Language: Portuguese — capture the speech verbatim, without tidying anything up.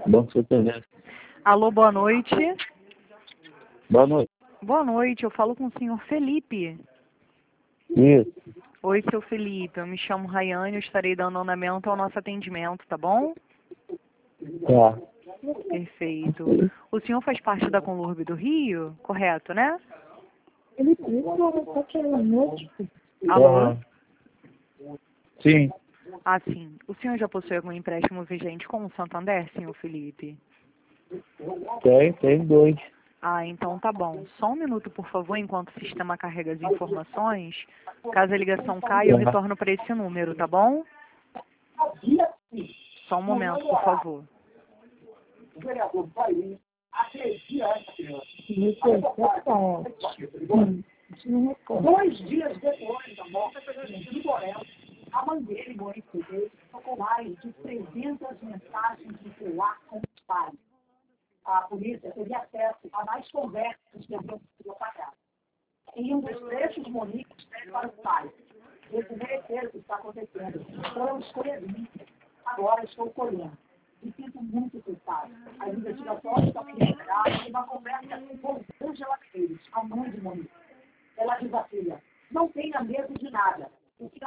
Banco Santander. Alô, boa noite. Boa noite. Boa noite, eu falo com o senhor Felipe. Isso. Oi, seu Felipe, eu me chamo Rayane, eu estarei dando andamento ao nosso atendimento, tá bom? Tá. Perfeito. O senhor faz parte da Conlurb do Rio, correto, né? Felipe, só que é noite. Alô? Aham. Sim. Ah, sim. O senhor já possui algum empréstimo vigente com o Santander, senhor Felipe? Tem, tem dois. Ah, então tá bom. Só um minuto, por favor, enquanto o sistema carrega as informações. Caso a ligação caia, eu Tá. retorno para esse número, tá bom? Só um momento, por favor. Felipe, você tá ótimo. Isso não recorre. Dois dias depois da morte do Borel, a mãe dele, Monique Figueiredo, tocou mais de trezentas mensagens de celular com os pais. A polícia teve acesso a mais conversas que haviam sido apagadas. Em um dos trechos, Monique escreve para os pais: esse merecer o que está acontecendo. Foi uma escolha minha. Agora estou colhendo. Me sinto muito culpado. As investigações estão